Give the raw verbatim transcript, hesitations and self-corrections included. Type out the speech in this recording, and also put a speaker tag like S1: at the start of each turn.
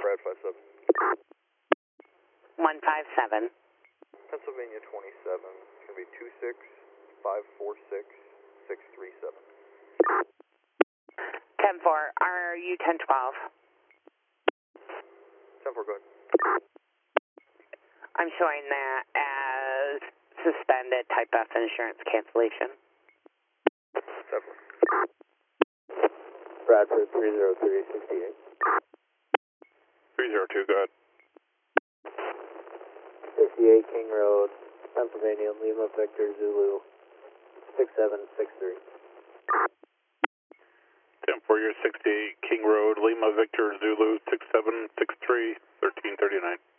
S1: Brad five seven.
S2: one five seven.
S1: Pennsylvania twenty-seven. It's going to be two six five four six six three seven.
S2: ten four, are you ten twelve?
S1: ten four, go ahead.
S2: I'm showing that as suspended type F insurance cancellation.
S1: ten four.
S3: Bradford three zero three sixty-eight.
S1: three zero two, go ahead.
S3: sixty-eight King Road, Pennsylvania, Lima Victor Zulu, six seven six three.
S1: ten four, you're sixty-eight King Road, Lima Victor Zulu, six seven six three, thirteen thirty-nine.